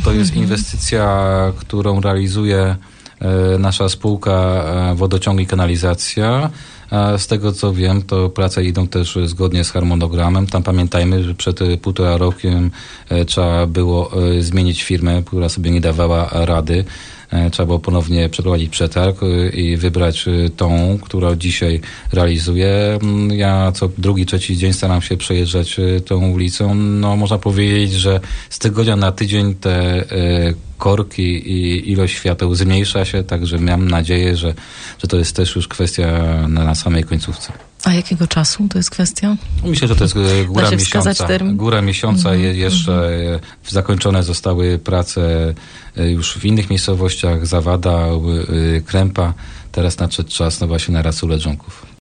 To jest inwestycja, którą realizuje nasza spółka Wodociągi i Kanalizacja. Z tego co wiem, to prace idą też zgodnie z harmonogramem. Tam pamiętajmy, że przed 1,5 rokiem trzeba było zmienić firmę, która sobie nie dawała rady. Trzeba było ponownie przeprowadzić przetarg i wybrać tą, która dzisiaj realizuje. Ja co drugi, trzeci dzień staram się przejeżdżać tą ulicą. No można powiedzieć, że z tygodnia na tydzień te korki i ilość świateł zmniejsza się, także mam nadzieję, że to jest też już kwestia na samej końcówce. A jakiego czasu to jest kwestia? Myślę, że to jest góra miesiąca. Termin? Góra miesiąca. Jeszcze zakończone zostały prace już w innych miejscowościach, Zawada, Krępa. Teraz nadszedł czas właśnie na Rasulę Dżonków.